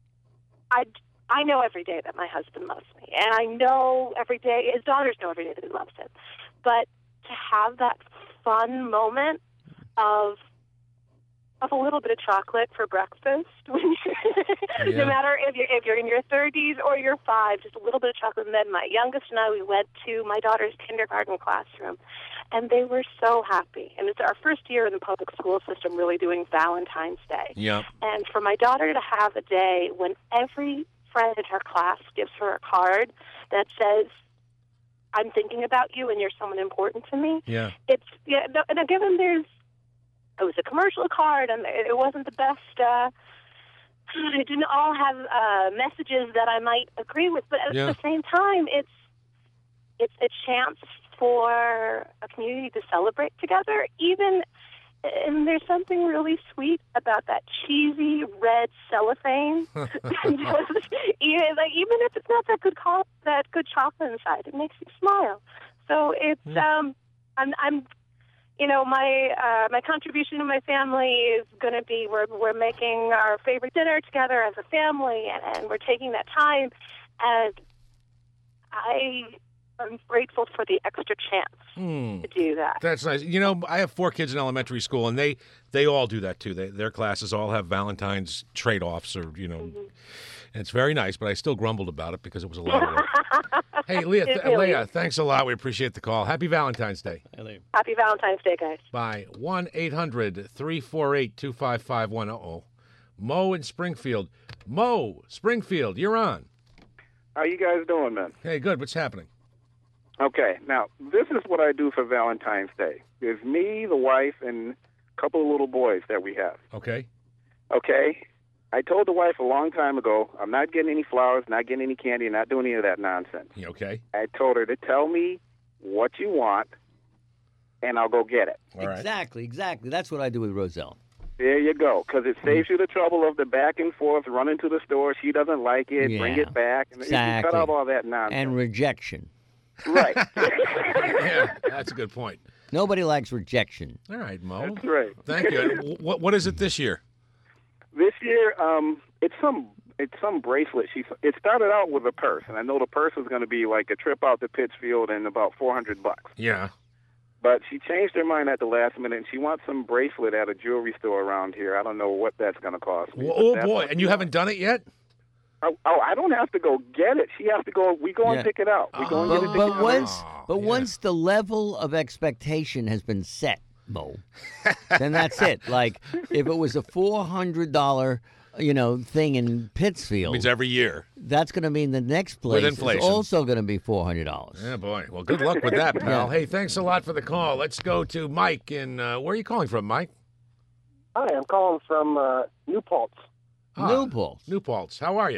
I, I know every day that my husband loves me. And I know every day, his daughters know every day that he loves him. But to have that fun moment of of a little bit of chocolate for breakfast. Yeah. No matter if you're, if you're in your thirties or you're five, just a little bit of chocolate. And then my youngest and I, we went to my daughter's kindergarten classroom, and they were so happy. And it's our first year in the public school system really doing Valentine's Day. Yeah. And for my daughter to have a day when every friend in her class gives her a card that says, I'm thinking about you and you're someone important to me. Yeah. It's, yeah, no, and given there's, it was a commercial card and it wasn't the best, uh, it didn't all have uh, messages that I might agree with, but at Yeah. the same time, it's, it's a chance for a community to celebrate together, even, and there's something really sweet about that cheesy red cellophane. Just, even, like, even if it's not that good, co- that good chocolate inside, it makes you smile. So it's, Mm. um, I'm, I'm, you know, my uh, my contribution to my family is going to be we're we're making our favorite dinner together as a family, and, and we're taking that time, and I. I'm grateful for the extra chance Hmm. to do that. That's nice. You know, I have four kids in elementary school, and they they all do that too. They, their classes all have Valentine's trade-offs, or you know, Mm-hmm. and it's very nice. But I still grumbled about it because it was a lot of work. Hey, Leah, th- It really Leah, is. thanks a lot. We appreciate the call. Happy Valentine's Day. Happy Valentine's Day, guys. By one eight hundred three four eight two five five one. Uh-oh. Mo in Springfield. Mo, Springfield, you're on. How you guys doing, man? Hey, good. What's happening? Okay, now, this is what I do for Valentine's Day. There's me, the wife, and a couple of little boys that we have. Okay. Okay? I told the wife a long time ago, I'm not getting any flowers, not getting any candy, not doing any of that nonsense. You okay? I told her to tell me what you want, and I'll go get it. Exactly, exactly. That's what I do with Roselle. There you go, because it saves you the trouble of the back and forth, running to the store. She doesn't like it, bring Yeah, it back. And you exactly. cut out all that nonsense. And rejection. Right. Yeah, that's a good point. Nobody likes rejection. All right, Mo. That's right. Thank you. What What is it this year? This year, um, it's some it's some bracelet. She it started out with a purse, and I know the purse was going to be like a trip out to Pittsfield and about four hundred bucks. Yeah. But she changed her mind at the last minute, and she wants some bracelet at a jewelry store around here. I don't know what that's going to cost me. Well, but oh that's boy, what and she you wants. haven't done it yet? Oh, oh, I don't have to go get it. She has to go. We go Yeah. and pick it out. We go and get But, it but together. once, but once the level of expectation has been set, Mo, then that's it. Like if it was a four hundred dollar, you know, thing in Pittsfield, Means every year. that's going to mean the next With place is inflation. also going to be four hundred dollars. Yeah, boy. Well, good luck with that, pal. Hey, thanks a lot for the call. Let's go to Mike in. Uh, where are you calling from, Mike? Hi, I'm calling from uh, New Paltz. Ah, New Paltz. New Paltz. How are you?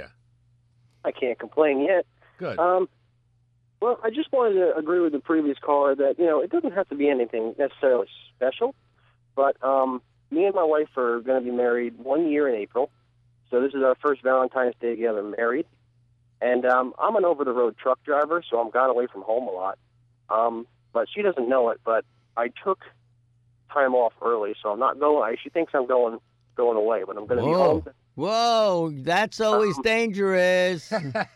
I can't complain yet. Good. Um, well, I just wanted to agree with the previous caller that, you know, it doesn't have to be anything necessarily special, but um, me and my wife are going to be married one year in April, so this is our first Valentine's Day together married, and um, I'm an over-the-road truck driver, so I'm gone away from home a lot, um, but she doesn't know it, but I took time off early, so I'm not going, she thinks I'm going going away, but I'm going to be Whoa. home. Whoa, that's always dangerous. gonna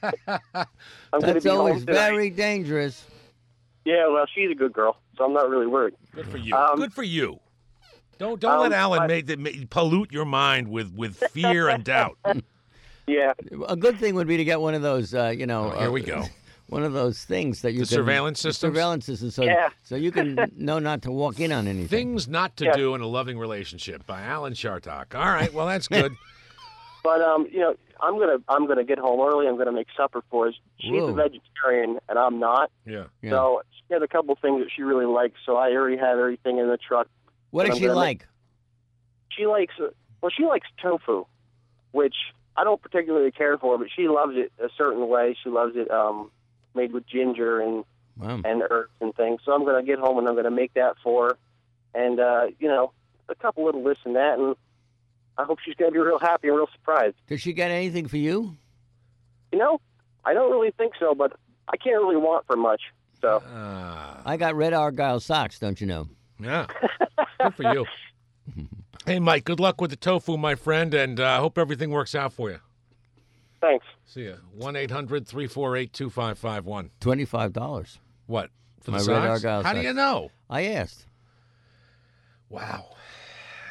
That's be home always tonight. very dangerous. Yeah, well, she's a good girl, so I'm not really worried. Good for you. Um, Good for you. Don't don't um, let Alan I- make, that make, pollute your mind with, with fear and doubt. Yeah. A good thing would be to get one of those, uh, you know. Oh, here uh, we go. One of those things that you The can, surveillance systems? Surveillance systems, so Yeah. so you can know not to walk in on anything. Things not to Yeah. do in a loving relationship by Alan Chartok. All right, well, that's good. But um, you know, I'm gonna I'm gonna get home early. I'm gonna make supper for us. She's Whoa. a vegetarian and I'm not. Yeah. Yeah. So she had a couple things that she really likes. So I already have everything in the truck. What And does I'm she gonna make- like? She likes uh, well, she likes tofu, which I don't particularly care for, but she loves it a certain way. She loves it um, made with ginger and Wow. and herbs and things. So I'm gonna get home and I'm gonna make that for her, and uh, you know, a couple little this and that, and I hope she's gonna be real happy and real surprised. Does she get anything for you? You know, I don't really think so, but I can't really want for much. So Ah, I got red Argyle socks, don't you know? yeah. Good for you. Hey, Mike, good luck with the tofu, my friend, and I uh, hope everything works out for you. thanks. See ya. one eight hundred three four eight two five five one. Twenty-five dollars. What? For the My red socks? Argyle How do socks. you know? I asked. Wow.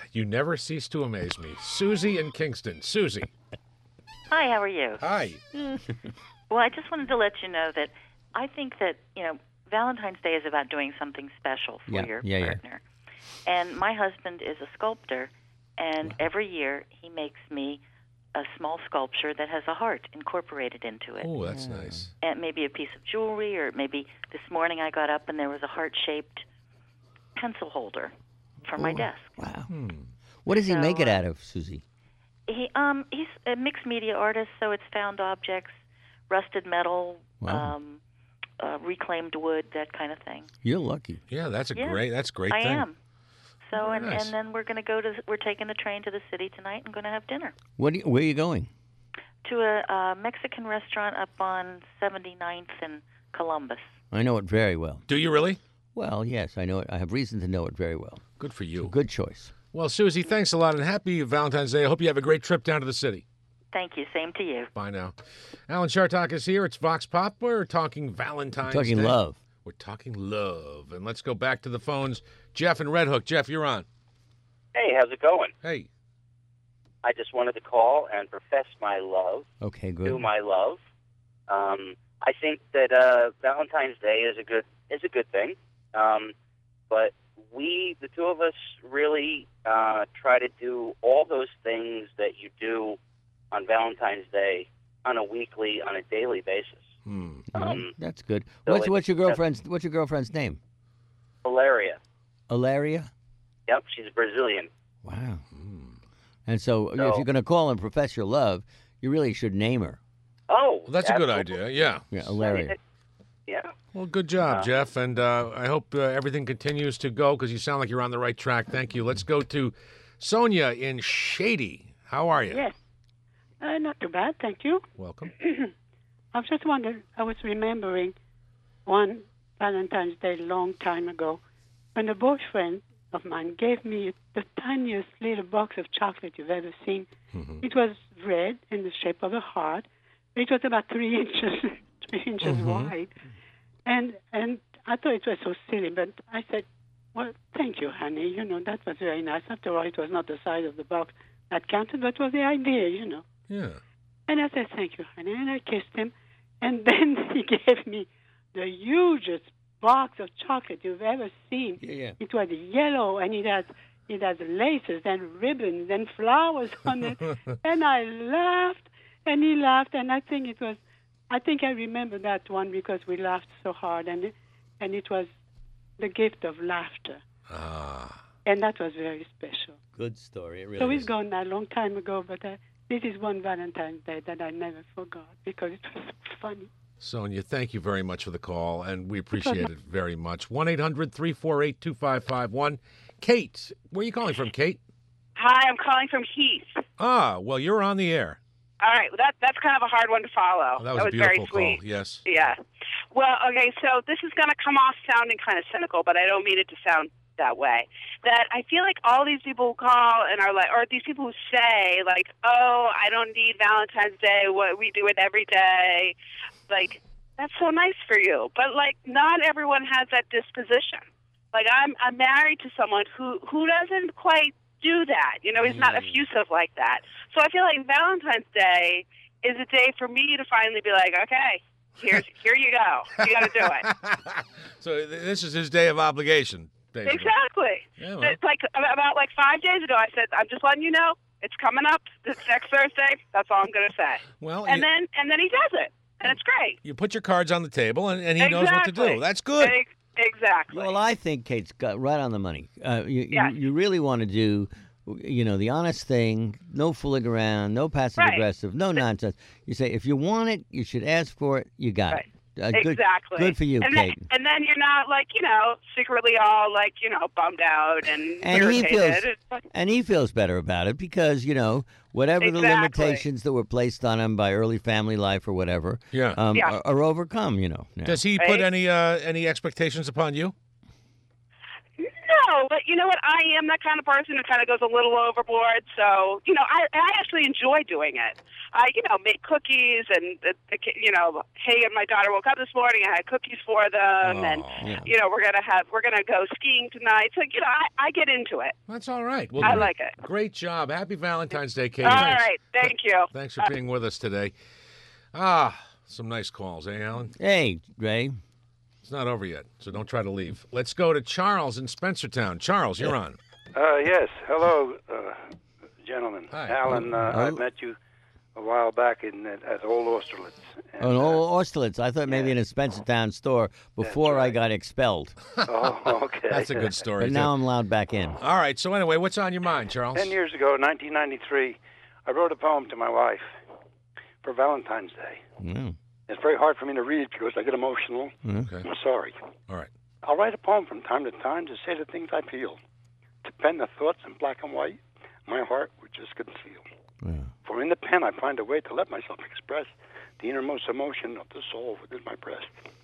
You never cease to amaze me. Susie in Kingston. Susie. Hi, how are you? Hi. Well, I just wanted to let you know that I think that, you know, Valentine's Day is about doing something special for Yeah, your yeah, yeah. partner. And my husband is a sculptor, and every year he makes me a small sculpture that has a heart incorporated into it. Oh, that's nice. And maybe a piece of jewelry, or maybe this morning I got up and there was a heart-shaped pencil holder for my Oh, desk. Wow. What does he So, make it uh, out of, Susie? He um he's a mixed media artist, so it's found objects, rusted metal, Wow. um, uh, reclaimed wood, that kind of thing. You're lucky. Yeah, that's a Yeah, great. That's a great I thing. am. So Very and, nice. and then we're going to go to we're taking the train to the city tonight and going to have dinner What? Do you, where are you going? to a, a Mexican restaurant up on seventy-ninth and Columbus. I know it very well. Do you really? Well, yes, I know it. I have reason to know it very well. Good for you. Good choice. Well, Susie, thanks a lot, and happy Valentine's Day. I hope you have a great trip down to the city. Thank you. Same to you. Bye now. Alan Chartok is here. It's Vox Pop. We're talking Valentine's Talking Day. love. We're talking love. And let's go back to the phones. Jeff in Red Hook. Jeff, you're on. Hey, how's it going? Hey. I just wanted to call and profess my love Okay, good. to my love. Um, I think that uh, Valentine's Day is a good is a good thing, um, but we, the two of us, really uh, try to do all those things that you do on Valentine's Day on a weekly, on a daily basis. Mhm. Um, That's good. so What's it's- what's your girlfriend's What's your girlfriend's name? Hilaria. Ilaria. Yep, she's Brazilian. Wow. And so, So- if you're going to call and profess your love, you really should name her. Oh, Well, that's a good absolutely. idea. Yeah. Yeah, Ilaria. Yeah. Well, good job, Uh, Jeff. And uh, I hope uh, everything continues to go because you sound like you're on the right track. Thank you. Let's go to Sonia in Shady. How are you? Yes. Uh, not too bad, thank you. Welcome. I was just wondering, I was remembering one Valentine's Day a long time ago when a boyfriend of mine gave me the tiniest little box of chocolate you've ever seen. It was red in the shape of a heart. It was about three inches, three inches Mhm. wide. And and I thought it was so silly, but I said, well, thank you, honey. You know, that was very nice. After all, it was not the size of the box that counted, but was the idea, you know. Yeah. And I said, thank you, honey. And I kissed him. And then he gave me the hugest box of chocolate you've ever seen. Yeah, yeah. It was yellow, and it has it has laces and ribbons and flowers on it. And I laughed, and he laughed, and I think it was, I think I remember that one because we laughed so hard, and it, and it was the gift of laughter. Ah. And that was very special. Good story. It really So is. he's gone now a long time ago, but uh, this is one Valentine's Day that I never forgot because it was so funny. Sonia, thank you very much for the call, and we appreciate it very much. one eight hundred three four eight two five five one. Kate, where are you calling from, Kate? Hi, I'm calling from Heath. Ah, well, you're on the air. All right, that that's kind of a hard one to follow. Oh, that was a very beautiful sweet. call, yes. Yeah. Well, okay, so this is going to come off sounding kind of cynical, but I don't mean it to sound that way. That I feel like all these people who call and are like, or these people who say, like, oh, I don't need Valentine's Day, what we do it every day. Like, that's so nice for you. But, like, not everyone has that disposition. Like, I'm I'm married to someone who, who doesn't quite do that. You know, he's not effusive like that. So I feel like Valentine's Day is a day for me to finally be like, okay, here's here you go. You got to do it. So th- this is his day of obligation, basically. Exactly. Yeah, well. It's like about like five days ago, I said, I'm just letting you know it's coming up this next Thursday. That's all I'm going to say. Well, and you- then and then he does it, and it's great. You put your cards on the table, and, and he knows what to do. Exactly. That's good. Ex- Exactly. Well, I think Kate's got right on the money. Uh, you, Yes. you you really want to do, you know, the honest thing. No fooling around. No passive Right. aggressive. No nonsense. You say if you want it, you should ask for it. You got it. Uh, good, exactly. Good for you, and Kate. Then, and then you're not like, you know, secretly all like, you know, bummed out and, And he irritated. feels It's like- and he feels better about it because you know whatever the Exactly. limitations that were placed on him by early family life or whatever, Yeah. um, Yeah. Are, are overcome. You know. Yeah. Does he put any uh, any expectations upon you? No, but you know what? I am that kind of person who kind of goes a little overboard. So, you know, I I actually enjoy doing it. I, you know, make cookies and, the, the, you know, hey, my daughter woke up this morning. I had cookies for them, Oh, and yeah. you know, we're gonna have we're gonna go skiing tonight. So, you know, I, I get into it. That's all right. Well, I great- like it. Great job. Happy Valentine's Day, Katie. All Thanks. right, thank you. Thanks for being with us today. Ah, some nice calls, eh, Alan? Hey, Ray. It's not over yet, so don't try to leave. Let's go to Charles in Spencertown. Charles, you're on. Uh, yes. Hello, uh, gentlemen. Hi. Alan, uh, I Oh. met you a while back in at, at Old Austerlitz. And, Oh, no, Austerlitz. I thought maybe in a Spencertown store before I got expelled. Oh, okay. That's a good story. But now too. I'm allowed back in. All right, so anyway, what's on your mind, Charles? Ten years ago, nineteen ninety-three, I wrote a poem to my wife for Valentine's Day. Mm. It's very hard for me to read because I get emotional. Okay. I'm sorry. All right. I'll write a poem from time to time to say the things I feel, to pen the thoughts in black and white my heart would just conceal. Yeah. For in the pen I find a way to let myself express the innermost emotion of the soul within my breast.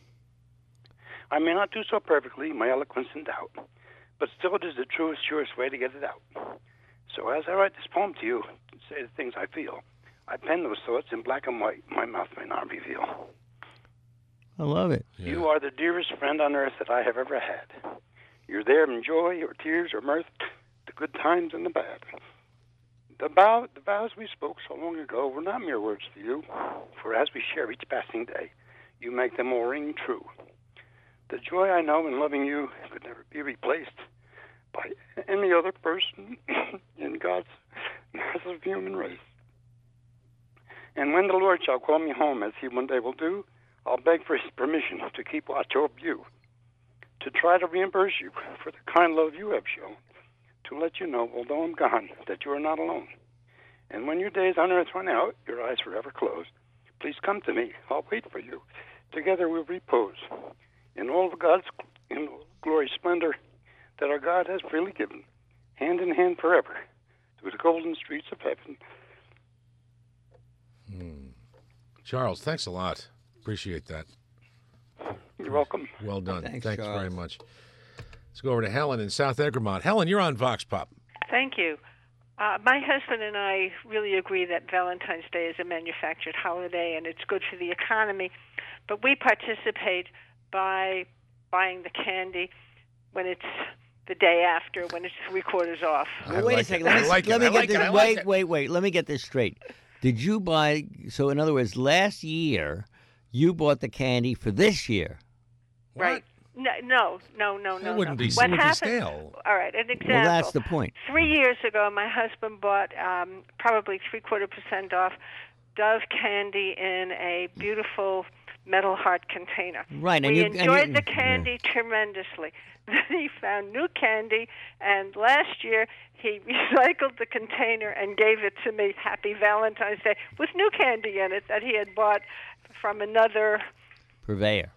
I may not do so perfectly, my eloquence in doubt, but still it is the truest, surest way to get it out. So as I write this poem to you, to say the things I feel, I pen those thoughts in black and white my mouth may not reveal. I love it. You are the dearest friend on earth that I have ever had. You're there in joy or tears or mirth, the good times and the bad. The, vow, the vows we spoke so long ago were not mere words to you, for as we share each passing day, you make them all ring true. The joy I know in loving you could never be replaced by any other person in God's massive human race. And when the Lord shall call me home, as he one day will do, I'll beg for his permission to keep watch over you, to try to reimburse you for the kind love you have shown, to let you know, although I'm gone, that you are not alone. And when your days on earth run out, your eyes forever closed, please come to me. I'll wait for you. Together we'll repose in all of God's in glory splendor that our God has freely given, hand in hand forever, through the golden streets of heaven. Hmm. Charles, thanks a lot. Appreciate that. You're welcome. Well done. Thanks, Thanks Charles. very much. Let's go over to Helen in South Egremont. Helen, you're on Vox Pop. Thank you. Uh, my husband and I really agree that Valentine's Day is a manufactured holiday and it's good for the economy, but we participate by buying the candy when it's the day after, when it's three quarters off. Well, wait a second. Let me, let me get this. Wait, wait, wait. Let me get this straight. Did you buy? So, in other words, last year you bought the candy for this year. Right. No, no, no, no, no. wouldn't no. be- What it would be happened? stale. All right, an example. Well, that's the point. Three years ago, my husband bought um, probably three quarter percent off Dove candy in a beautiful metal heart container. Right, and we you- and enjoyed you- the candy tremendously. Then he found new candy, and last year he recycled the container and gave it to me. Happy Valentine's Day with new candy in it that he had bought from another Purveyor.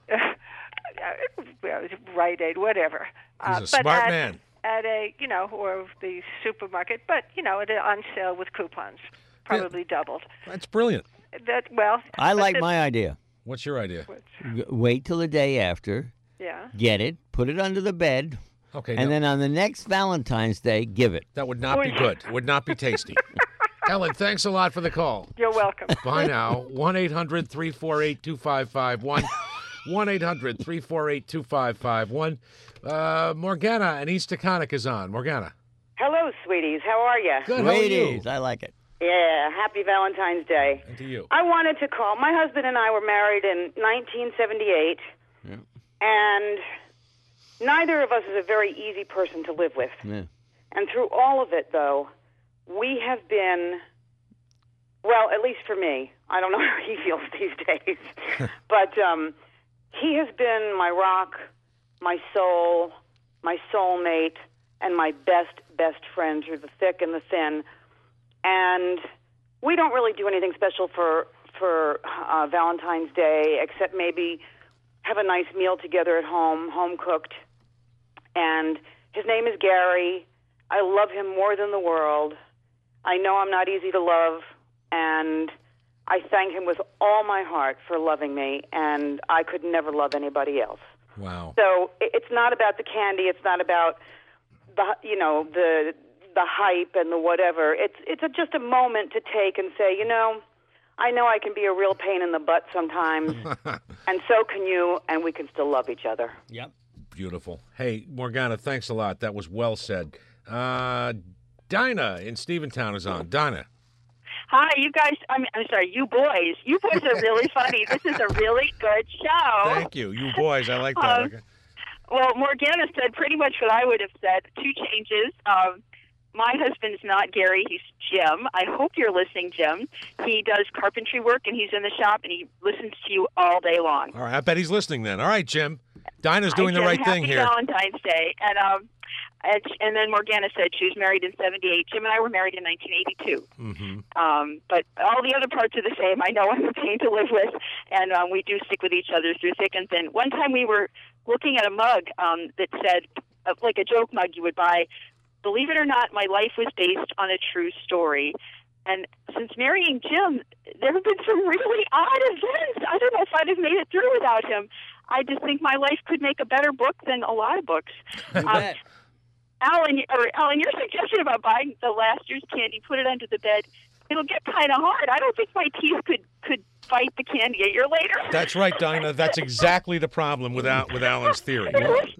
well, Rite Aid, whatever. He's a but smart at, man. At a, you know, or the supermarket, but you know, at a, on sale with coupons, probably doubled. That's brilliant. That well, I but like the- my idea. What's your idea? G- Wait till the day after. Yeah. Get it. Put it under the bed. Okay. And now- then on the next Valentine's Day, give it. That would not be good. It would not be tasty. Helen, thanks a lot for the call. You're welcome. Bye now. one eight hundred three four eight two five five one. one eight hundred three four eight two five five one. Uh, Morgana and East Taconic is on. Morgana. Hello, sweeties. How are you? Good. How are you? Ladies, I like it. Yeah, happy Valentine's Day. And to you. I wanted to call. My husband and I were married in nineteen seventy-eight, Yeah. and neither of us is a very easy person to live with. Yeah. And through all of it, though, we have been, well, at least for me, I don't know how he feels these days, but um, he has been my rock, my soul, my soulmate, and my best, best friend through the thick and the thin. And we don't really do anything special for, for uh, Valentine's Day, except maybe have a nice meal together at home, home cooked. And his name is Gary. I love him more than the world. I know I'm not easy to love, and I thank him with all my heart for loving me, and I could never love anybody else. Wow. So it- it's not about the candy. It's not about the you know the the hype and the whatever. It's it's a, just a moment to take and say, you know, I know I can be a real pain in the butt sometimes, and so can you, and we can still love each other. Yep. Beautiful. Hey, Morgana, thanks a lot. That was well said. Uh, Dinah in Steventown is on. Dinah. Hi, you guys. I mean, I'm sorry, you boys. You boys are really funny. This is a really good show. Thank you. You boys. I like that. Um, Okay. Well, Morgana said pretty much what I would have said. Two changes. Um, my husband's not Gary. He's Jim. I hope you're listening, Jim. He does carpentry work, and he's in the shop, and he listens to you all day long. All right. I bet he's listening then. All right, Jim. Dinah's doing Hi, the Jim. right thing Happy here. Valentine's Day. And um, and, and then Morgana said she was married in seventy-eight. Jim and I were married in nineteen eighty-two. Mm-hmm. Um, but all the other parts are the same. I know I'm a pain to live with, and um, we do stick with each other through thick and thin. One time we were looking at a mug um, that said, uh, like a joke mug you would buy, believe it or not, my life was based on a true story. And since marrying Jim, there have been some really odd events. I don't know if I'd have made it through without him. I just think my life could make a better book than a lot of books. You Um, bet. Alan, or Alan, your suggestion about buying the last year's candy, put it under the bed, it'll get kind of hard. I don't think my teeth could, could fight the candy a year later. That's right, Dinah. That's exactly the problem with, Al- with Alan's theory.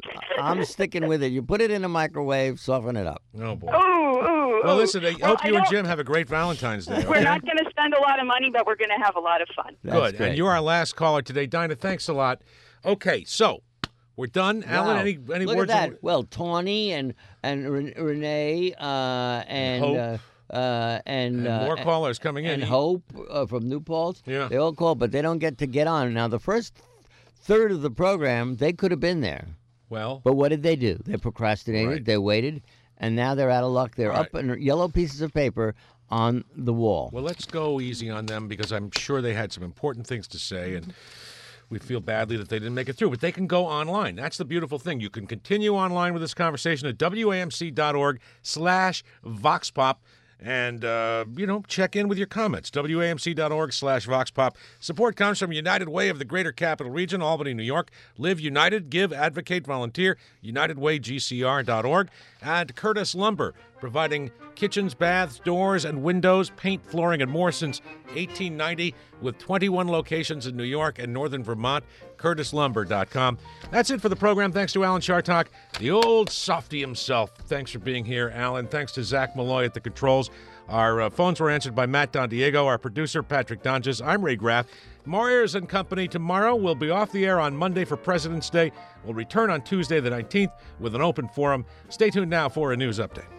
I'm sticking with it. You put it in a microwave, soften it up. Oh, boy. Ooh, ooh, Well, ooh. listen, I Well, hope I you and don't- Jim have a great Valentine's Day. We're okay? not going to spend a lot of money, but we're going to have a lot of fun. Good. And you're our last caller today. Dinah, thanks a lot. Okay, so we're done. Alan, Wow. any, any Look words? at of- that. Well, Tawny and and Ren- Renee uh, and Hope. uh, uh, and, And uh, more callers coming in. and Hope uh, from New Paltz. Yeah. They all call, but they don't get to get on. Now, the first third of the program, they could have been there. Well. But what did they do? They procrastinated. Right. They waited, and now they're out of luck. They're All up in yellow pieces of paper on the wall. Well, let's go easy on them because I'm sure they had some important things to say, and we feel badly that they didn't make it through. But they can go online. That's the beautiful thing. You can continue online with this conversation at wamc.org slash voxpop. And, uh, you know, check in with your comments. wamc.org slash voxpop. Support comes from United Way of the Greater Capital Region, Albany, New York. Live United, give, advocate, volunteer. United Way G C R dot org. And Curtis Lumber, providing kitchens, baths, doors, and windows, paint, flooring, and more since eighteen ninety with twenty-one locations in New York and northern Vermont. Curtis Lumber dot com. That's it for the program. Thanks to Alan Chartock, the old softy himself. Thanks for being here, Alan. Thanks to Zach Malloy at the controls. Our uh, phones were answered by Matt Don Diego, our producer, Patrick Donges. I'm Ray Graff. Mariers and Company tomorrow. We'll be off the air on Monday for President's Day. We'll return on Tuesday the nineteenth with an open forum. Stay tuned now for a news update.